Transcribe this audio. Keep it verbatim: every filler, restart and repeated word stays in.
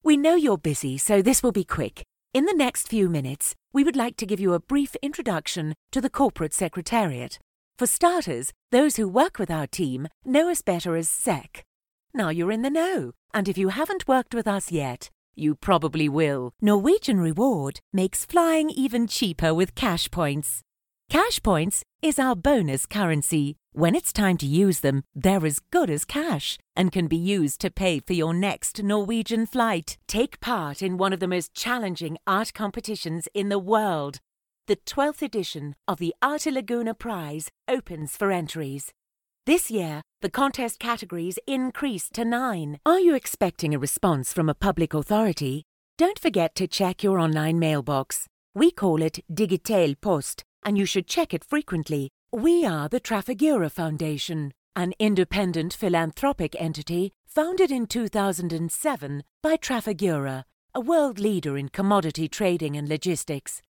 We know you're busy, so this will be quick. In the next few minutes, we would like to give you a brief introduction to the Corporate Secretariat. For starters, those who work with our team know us better as S E C. Now you're in the know, and if you haven't worked with us yet, you probably will. Norwegian Reward makes flying even cheaper with cash points. Cash points is our bonus currency. When it's time to use them, they're as good as cash and can be used to pay for your next Norwegian flight. Take part in one of the most challenging art competitions in the world. The twelfth edition of the Arte Laguna Prize opens for entries. This year, the contest categories increased to nine. Are you expecting a response from a public authority? Don't forget to check your online mailbox. We call it Digital Post, and you should check it frequently. We are the Trafigura Foundation, an independent philanthropic entity founded in two thousand seven by Trafigura, a world leader in commodity trading and logistics.